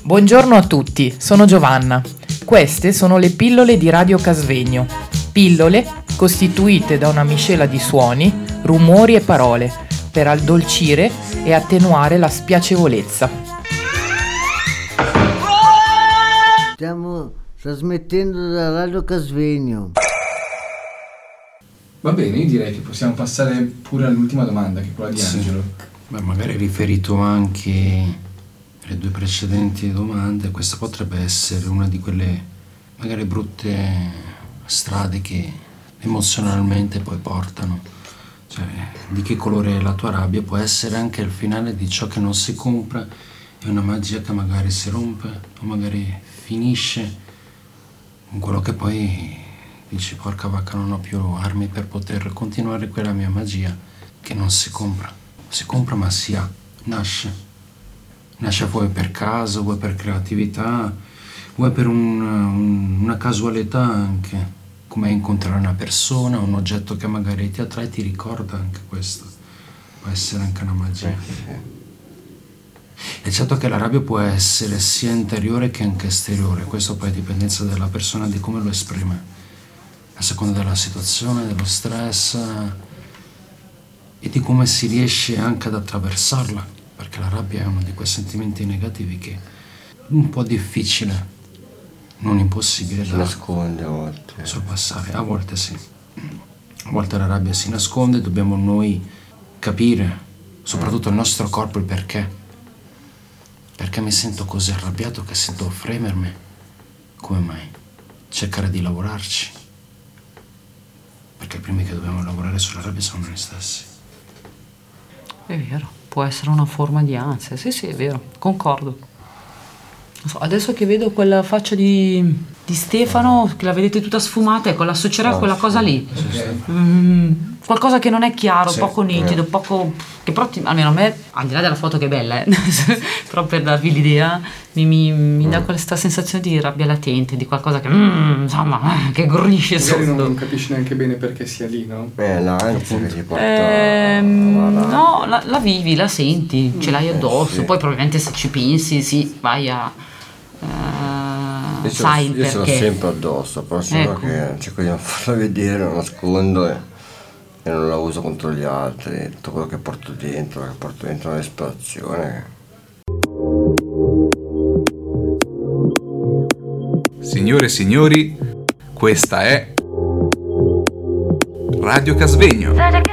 Buongiorno a tutti, sono Giovanna. Queste sono le pillole di Radio Casvegno. Pillole costituite da una miscela di suoni, rumori e parole per addolcire e attenuare la spiacevolezza. Stiamo trasmettendo da Radio Casvegno. Va bene, io direi che possiamo passare pure all'ultima domanda, che è quella di Angelo. Beh, magari riferito anche alle due precedenti domande, questa potrebbe essere una di quelle magari brutte strade che emozionalmente poi portano. Cioè, di che colore è la tua rabbia può essere anche il finale di ciò che non si compra, è una magia che magari si rompe o magari finisce in quello che poi dici: porca vacca, non ho più armi per poter continuare quella mia magia, che non si compra. Si compra ma si ha, nasce vuoi per caso, vuoi per creatività, vuoi per una casualità anche, come incontrare una persona, un oggetto che magari ti attrae, ti ricorda anche questo. Può essere anche una magia. È certo che la rabbia può essere sia interiore che anche esteriore, questo poi è dipendenza della persona, di come lo esprime, a seconda della situazione, dello stress e di come si riesce anche ad attraversarla, perché la rabbia è uno di quei sentimenti negativi che è un po' difficile, non impossibile si da nasconde a volte. sorpassare. A volte sì, a volte la rabbia si nasconde, dobbiamo noi capire, soprattutto il nostro corpo, il perché mi sento così arrabbiato, che sento fremermi, come mai? Cercare di lavorarci, perché i primi che dobbiamo lavorare sulla rabbia sono noi stessi. È vero, può essere una forma di ansia, sì, è vero, concordo. Non so, adesso che vedo quella faccia di Stefano, che la vedete tutta sfumata, ecco, l'associerà a quella cosa lì. Qualcosa che non è chiaro, poco nitido, poco... che però, almeno a me, al di là della foto che è bella, però per darvi l'idea, mi dà questa sensazione di rabbia latente, di qualcosa che, insomma, che grunisce Magari sotto. non capisci neanche bene perché sia lì, no? L'ansia che ti porta... No, la vivi, la senti, ce l'hai addosso, sì. Poi probabilmente se ci pensi, sì, vai a... sai il io ce l'ho perché. sempre addosso, però solo che cerco di non farla vedere, la nascondo e non la uso contro gli altri, tutto quello che porto dentro è un'espirazione. Signore e signori, questa è Radio Casvegno.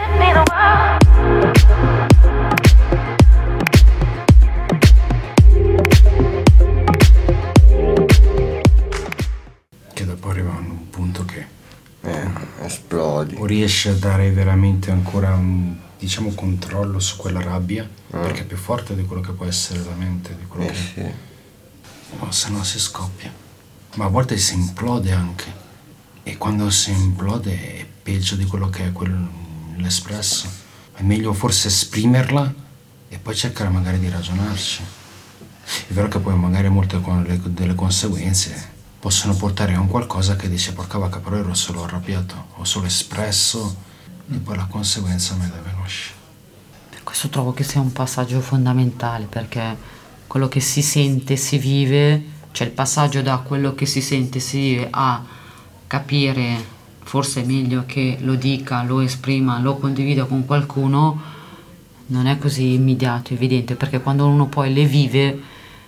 Che dopo arriva a un punto che Esplodi. o riesci a dare veramente ancora un, diciamo, controllo su quella rabbia, perché è più forte di quello che può essere la mente, di quello che... Sì. O se no si scoppia. Ma a volte si implode anche, e quando si implode è peggio di quello che è l'espresso. È meglio forse esprimerla e poi cercare magari di ragionarci. È vero che poi magari molte delle conseguenze possono portare a un qualcosa che dice: porca vacca, però ero solo arrabbiato, ho solo espresso, e poi la conseguenza me deve uscire. Questo trovo che sia un passaggio fondamentale, perché quello che si sente si vive, cioè il passaggio da quello che si sente si vive a capire, forse è meglio che lo dica, lo esprima, lo condivida con qualcuno, non è così immediato, evidente, perché quando uno poi le vive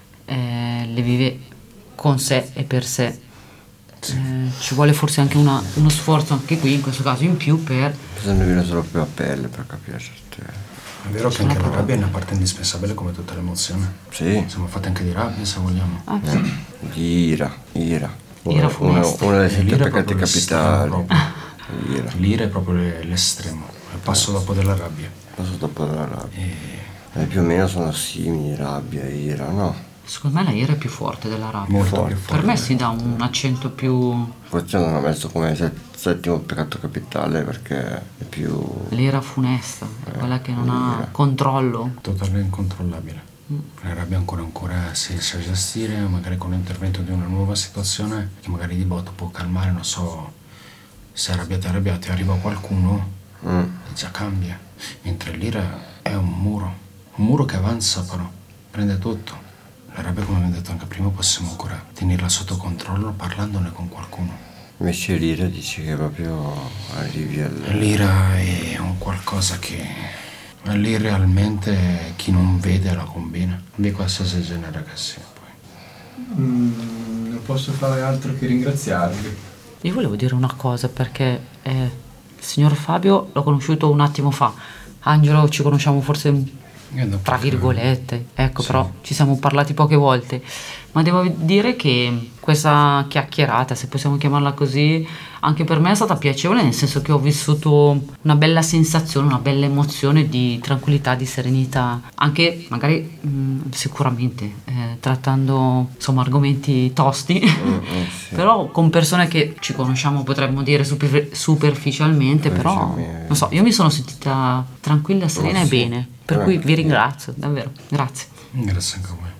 con sé e per sé. Ci vuole forse anche uno sforzo, anche qui in questo caso in più, per... Bisogna vivere solo più a pelle per capire certe... È vero che anche la rabbia è una parte indispensabile come tutte le emozioni. Sì. Siamo fatti anche di rabbia, se vogliamo. Ira. Ira funesta. Una delle sette L'ira è peccati proprio l'estremo, capitali. L'ira è proprio l'estremo, è il passo dopo della rabbia. Passo dopo la rabbia. Più o meno sono simili, rabbia e ira, no? Secondo me la ira è più forte della rabbia. Molto più forte. Per me si dà un accento più... Forse non l'ho messo come settimo peccato capitale perché è più... L'ira funesta, quella che non ha controllo. Totalmente incontrollabile. La rabbia ancora si riesce a gestire, magari con l'intervento di una nuova situazione che magari di botto può calmare, non so, se arrabbiati e arriva qualcuno e già cambia. Mentre l'ira è un muro che avanza, però prende tutto. La rabbia, come mi hai detto anche prima, possiamo ancora tenerla sotto controllo parlandone con qualcuno. Invece l'ira dici che proprio allivia L'ira è un qualcosa che lì realmente chi non vede la combina di qualsiasi genere che sia. Poi Non posso fare altro che ringraziarvi. Io volevo dire una cosa perché il signor Fabio l'ho conosciuto un attimo fa. Angelo ci conosciamo forse tra virgolette, ecco, sì. Però ci siamo parlati poche volte. Ma devo dire che questa chiacchierata, se possiamo chiamarla così, anche per me è stata piacevole, nel senso che ho vissuto una bella sensazione, una bella emozione di tranquillità, di serenità, anche magari sicuramente trattando insomma argomenti tosti, sì. però con persone che ci conosciamo, potremmo dire superficialmente, però non so, io mi sono sentita tranquilla, serena e sì. bene, per cui vi ringrazio, davvero, grazie. grazie anche a voi.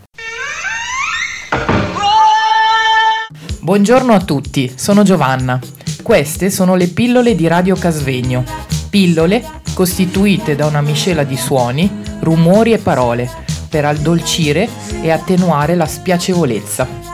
Buongiorno a tutti, sono Giovanna. Queste sono le pillole di Radio Casvegno. Pillole costituite da una miscela di suoni, rumori e parole per addolcire e attenuare la spiacevolezza.